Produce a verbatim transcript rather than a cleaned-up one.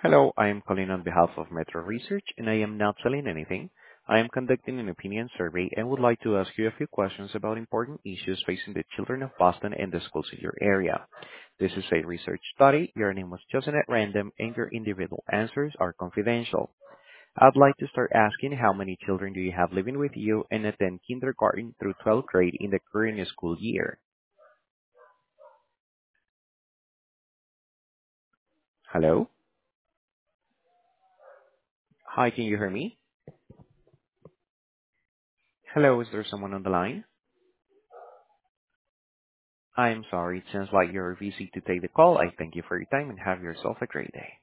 Hello, I am calling on behalf of Metro Research, and I am not selling anything. I am conducting an opinion survey and would like to ask you a few questions about important issues facing the children of Boston and the schools in your area. This is a research study. Your name was chosen at random, and your individual answers are confidential. I'd like to start asking how many children do you have living with you and attend kindergarten through twelfth grade in the current school year? Hello? Hi, can you hear me? Hello, is there someone on the line? I am sorry. It sounds like you're busy to take the call. I thank you for your time and have yourself a great day.